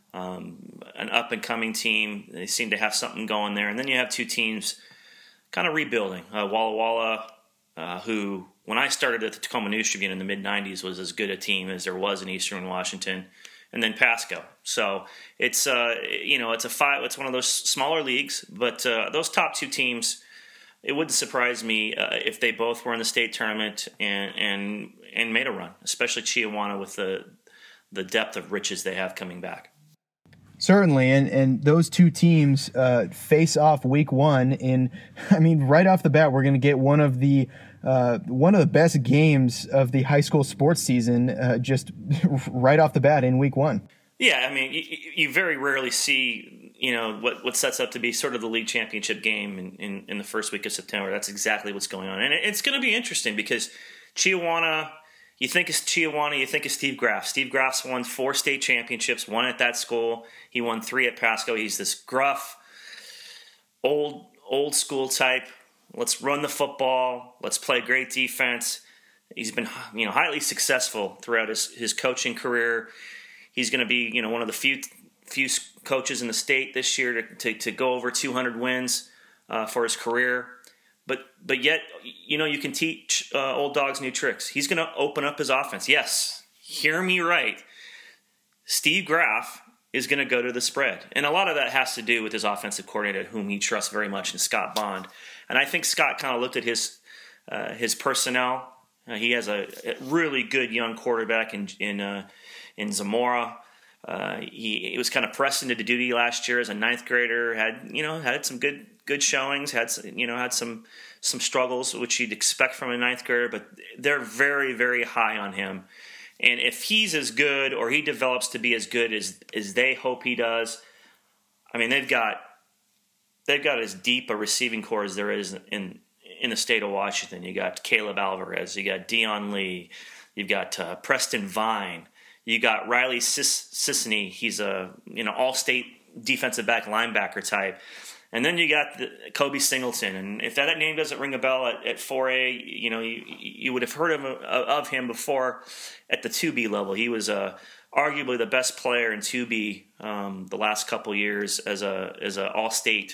Um, an up-and-coming team. They seem to have something going there. And then you have two teams kind of rebuilding. Uh, Walla Walla, uh, who, when I started at the Tacoma News Tribune in the mid nineties, was as good a team as there was in Eastern Washington. And then Pasco. So it's uh, you know it's a five. It's one of those smaller leagues, but uh, those top two teams, it wouldn't surprise me uh, if they both were in the state tournament and and and made a run, especially Chiawana with the the depth of riches they have coming back. Certainly, and, and those two teams uh, face off week one. In, I mean, right off the bat, we're going to get one of the uh, one of the best games of the high school sports season, uh, just right off the bat in week one. Yeah, I mean, you, you very rarely see, you know, what, what sets up to be sort of the league championship game in, in, in the first week of September. That's exactly what's going on, and it's going to be interesting because Chiawana. You think of Chiawana, you think of Steve Graff. Steve Graff's won four state championships, one at that school. He won three at Pasco. He's this gruff, old old school type. Let's run the football. Let's play great defense. He's been, you know, highly successful throughout his, his coaching career. He's going to be, you know, one of the few few coaches in the state this year to to, to go over two hundred wins uh, for his career. But but yet, you know, you can teach uh, old dogs new tricks. He's going to open up his offense. Yes, hear me right. Steve Graff is going to go to the spread. And a lot of that has to do with his offensive coordinator, whom he trusts very much, in Scott Bond. And I think Scott kind of looked at his uh, his personnel. Uh, he has a, a really good young quarterback in in, uh, in Zamora. Uh, he, he was kind of pressed into duty last year as a ninth grader. Had you know had some good. Good showings, had you know had some some struggles, which you'd expect from a ninth grader, but they're very very high on him. And if he's as good, or he develops to be as good as as they hope he does, I mean they've got they've got as deep a receiving core as there is in in the state of Washington. You got Caleb Alvarez, you got Dion Lee, you've got uh, Preston Vine, you got Riley Sis- Sissany. He's a you know all state defensive back linebacker type. And then you got the, Kobe Singleton, and if that name doesn't ring a bell at, at four A, you know you, you would have heard of, of him before at the two B level. He was uh, arguably the best player in two B um, the last couple years as a as an all-state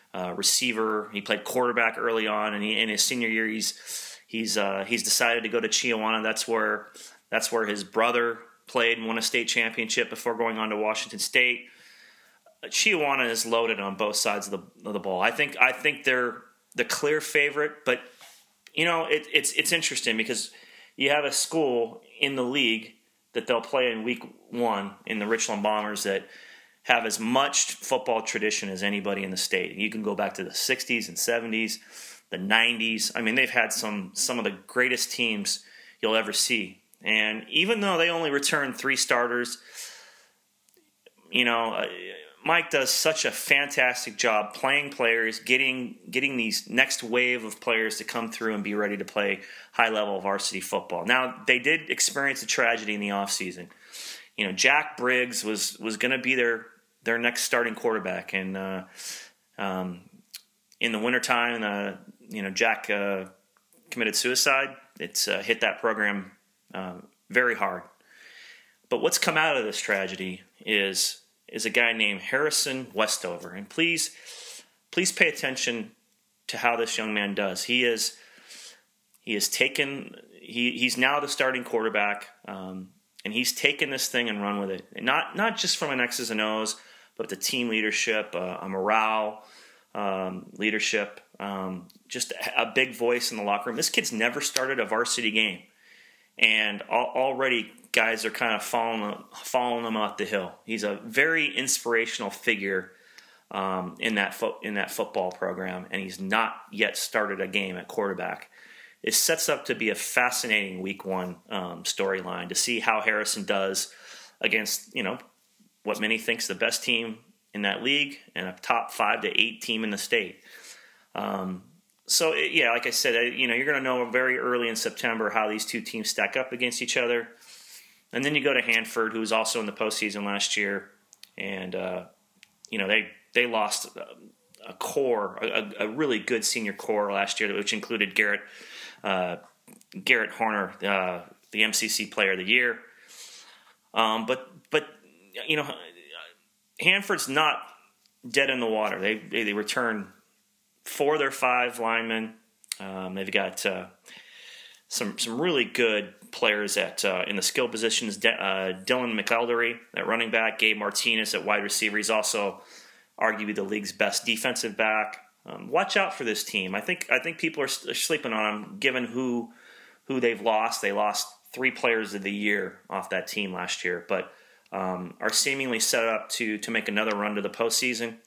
uh, receiver. He played quarterback early on, and he, in his senior year, he's he's uh, he's decided to go to Chiawana. That's where that's where his brother played and won a state championship before going on to Washington State. Chiawana is loaded on both sides of the of the ball. I think I think they're the clear favorite, but you know it, it's it's interesting because you have a school in the league that they'll play in week one in the Richland Bombers that have as much football tradition as anybody in the state. You can go back to the sixties and seventies, the nineties. I mean, they've had some some of the greatest teams you'll ever see. And even though they only return three starters, you know, uh, Mike does such a fantastic job playing players, getting getting these next wave of players to come through and be ready to play high-level varsity football. Now, they did experience a tragedy in the offseason. You know, Jack Briggs was was going to be their their next starting quarterback, and uh, um, in the wintertime, uh, you know, Jack uh, committed suicide. It's uh, hit that program uh, very hard. But what's come out of this tragedy is is a guy named Harrison Westover. And please, please pay attention to how this young man does. He is, he has taken, he, he's now the starting quarterback, um, and he's taken this thing and run with it. And not not just from an X's and O's, but the team leadership, uh, a morale um, leadership, um, just a, a big voice in the locker room. This kid's never started a varsity game, and al- already guys are kind of following following him up the hill. He's a very inspirational figure um, in that fo- in that football program, and he's not yet started a game at quarterback. It sets up to be a fascinating week one um, storyline to see how Harrison does against, you know, what many think's the best team in that league and a top five to eight team in the state. Um, So, yeah, like I said, you know, you're going to know very early in September how these two teams stack up against each other. And then you go to Hanford, who was also in the postseason last year. And, uh, you know, they they lost a core, a, a really good senior core last year, which included Garrett uh, Garrett Horner, uh, the M C C Player of the Year. Um, but, but you know, Hanford's not dead in the water. They, they, they return four of their five linemen. Um, they've got uh, some some really good players at uh, in the skill positions. De- uh, Dylan McElderry at running back, Gabe Martinez at wide receiver. He's also arguably the league's best defensive back. Um, watch out for this team. I think I think people are, are sleeping on them, given who who they've lost. They lost three players of the year off that team last year, but um, are seemingly set up to to make another run to the postseason.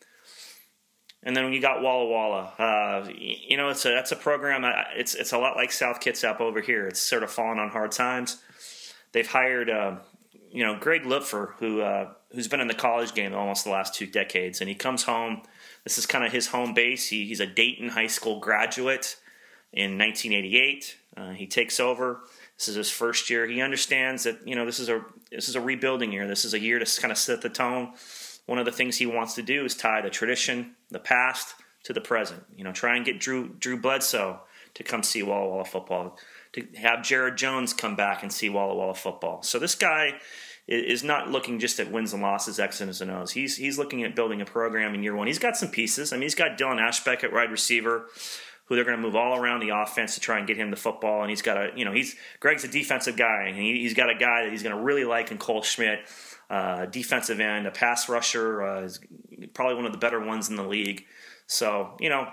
And then when you got Walla Walla, uh, you know, it's a, that's a program. It's it's a lot like South Kitsap over here. It's sort of fallen on hard times. They've hired, uh, you know, Greg Lipfer, who uh, who's been in the college game almost the last two decades, and he comes home. This is kind of his home base. He, he's a Dayton High School graduate in nineteen eighty-eight. Uh, he takes over. This is his first year. He understands that, you know, this is a this is a rebuilding year. This is a year to kind of set the tone. One of the things he wants to do is tie the tradition, the past, to the present. You know, try and get Drew Drew Bledsoe to come see Walla Walla football, to have Jared Jones come back and see Walla Walla football. So this guy is not looking just at wins and losses, X's and O's. He's he's looking at building a program in year one. He's got some pieces. I mean, he's got Dylan Ashbeck at wide receiver, who they're going to move all around the offense to try and get him the football. And he's got a, you know, he's Greg's a defensive guy, and he, he's got a guy that he's going to really like in Cole Schmidt. Uh, defensive end, a pass rusher, uh, is probably one of the better ones in the league. So, you know,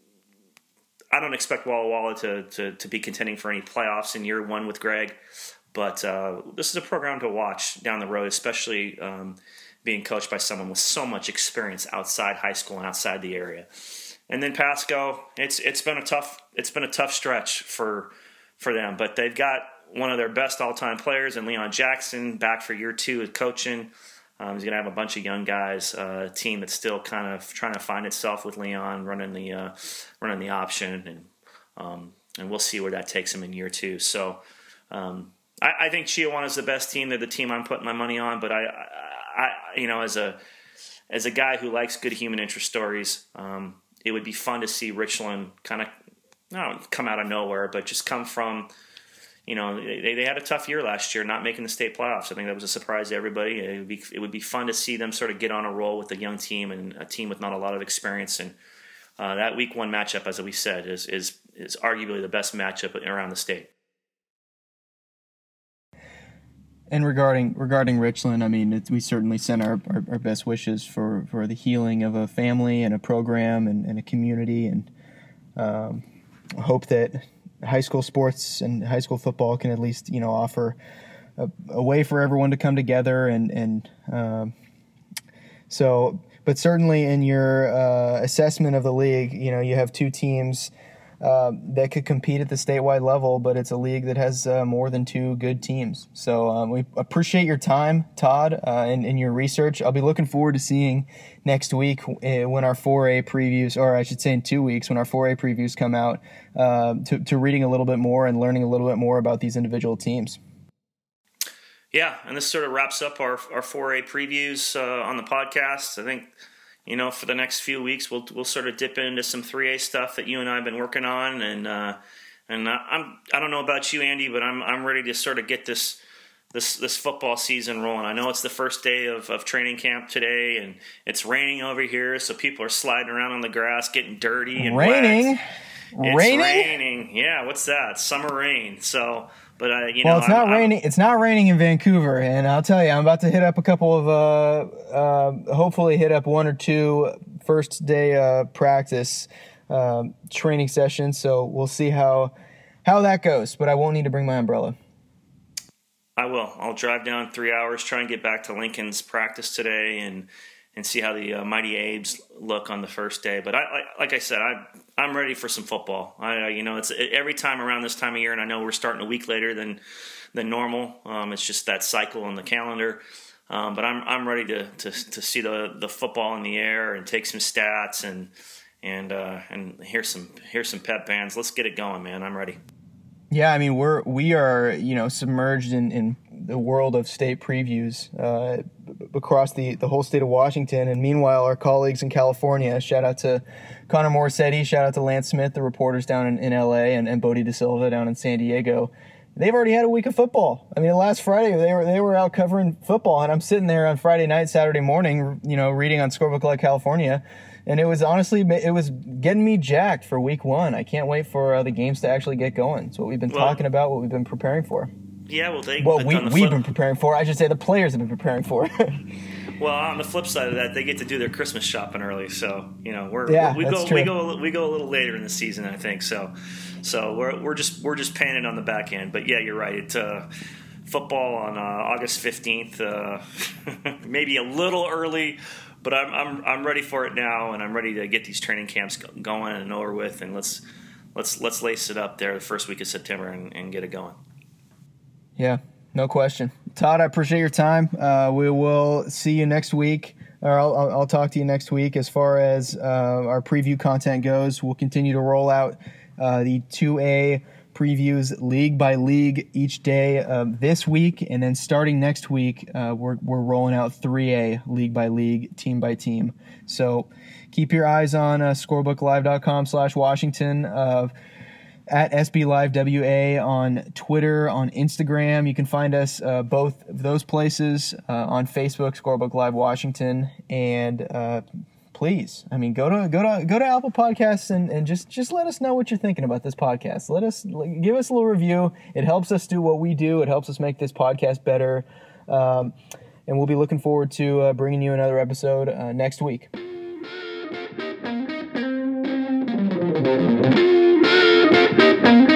I don't expect Walla Walla to, to, to be contending for any playoffs in year one with Greg, but uh, this is a program to watch down the road, especially um, being coached by someone with so much experience outside high school and outside the area. And then Pasco, it's it's been a tough it's been a tough stretch for for them, but they've got one of their best all-time players, and Leon Jackson, back for year two of coaching. Um, he's going to have a bunch of young guys, uh, a team that's still kind of trying to find itself with Leon running the uh, running the option, and um, and we'll see where that takes him in year two. So um, I, I think Chiawana is the best team. They're the team I'm putting my money on. But I, I, I you know, as a as a guy who likes good human interest stories, um, it would be fun to see Richland kind of not come out of nowhere, but just come from. You know, they they had a tough year last year, not making the state playoffs. I think that was a surprise to everybody. It would be it would be fun to see them sort of get on a roll with a young team and a team with not a lot of experience, and uh, that week one matchup, as we said, is is is arguably the best matchup around the state. And regarding regarding Richland, I mean, it's, we certainly send our, our, our best wishes for, for the healing of a family and a program and, and a community, and um, hope that high school sports and high school football can at least, you know, offer a, a way for everyone to come together. And and um, so, but certainly in your uh, assessment of the league, you know, you have two teams Uh, that could compete at the statewide level, but it's a league that has uh, more than two good teams. So um, we appreciate your time, Todd, uh, and, and your research. I'll be looking forward to seeing next week uh, when our four A previews, or I should say in two weeks, when our four A previews come out, uh, to, to reading a little bit more and learning a little bit more about these individual teams. Yeah, and this sort of wraps up our, our four A previews uh, on the podcast. I think, you know, for the next few weeks, we'll we'll sort of dip into some three A stuff that you and I have been working on, and uh, and I'm I don't know about you, Andy, but I'm I'm ready to sort of get this this this football season rolling. I know it's the first day of, of training camp today, and it's raining over here, so people are sliding around on the grass, getting dirty and raining, wet. It's raining, raining. Yeah, what's that? Summer rain. So. But uh, you well, know, it's not I'm, raining. I'm, it's not raining in Vancouver, and I'll tell you, I'm about to hit up a couple of, uh, uh, hopefully, hit up one or two first day uh, practice uh, training sessions. So we'll see how how that goes. But I won't need to bring my umbrella. I will. I'll drive down three hours, try and get back to Lincoln's practice today, and and see how the uh, Mighty Abes look on the first day. But I, like, like I said, I. I'm ready for some football. I, you know, it's every time around this time of year, and I know we're starting a week later than than normal. Um, it's just that cycle on the calendar. Um, but I'm I'm ready to, to to see the, the football in the air and take some stats and and uh, and hear some hear some pep bands. Let's get it going, man. I'm ready. Yeah, I mean, we're we are you know submerged in, in the world of state previews uh, across the, the whole state of Washington, and meanwhile, our colleagues in California. Shout out to Connor Morsetti, shout out to Lance Smith, the reporters down in, in L A, and, and Bodie De Silva down in San Diego. They've already had a week of football. I mean, last Friday they were they were out covering football, and I'm sitting there on Friday night, Saturday morning, you know, reading on Scorebook Live California. And it was honestly, it was getting me jacked for week one. I can't wait for uh, the games to actually get going. It's what we've been well, talking about, what we've been preparing for. Yeah, well, they. Well, we, the we've flip, been preparing for. I should say the players have been preparing for. Well, on the flip side of that, they get to do their Christmas shopping early. So, you know, we're yeah, we that's go true. we go we go a little later in the season, I think. So, so we're we're just we're just paying it on the back end. But yeah, you're right. It's uh, football on uh, August fifteenth. Uh, maybe a little early. But I'm I'm I'm ready for it now, and I'm ready to get these training camps going and over with, and let's let's let's lace it up there the first week of September and, and get it going. Yeah, no question. Todd, I appreciate your time. Uh, we will see you next week, or I'll I'll talk to you next week as far as uh, our preview content goes. We'll continue to roll out uh, the two A previews league by league each day uh, this week, and then starting next week, uh, we're we're rolling out three A league by league, team by team. So keep your eyes on uh, scorebooklive.com slash Washington, uh, at S B Live W A on Twitter, on Instagram. You can find us uh, both of those places, uh, on Facebook, Scorebook Live Washington, and uh, please, I mean, go to go to go to Apple Podcasts and, and just just let us know what you're thinking about this podcast. Let us give us a little review. It helps us do what we do. It helps us make this podcast better. Um, and we'll be looking forward to uh, bringing you another episode uh, next week. Thank you.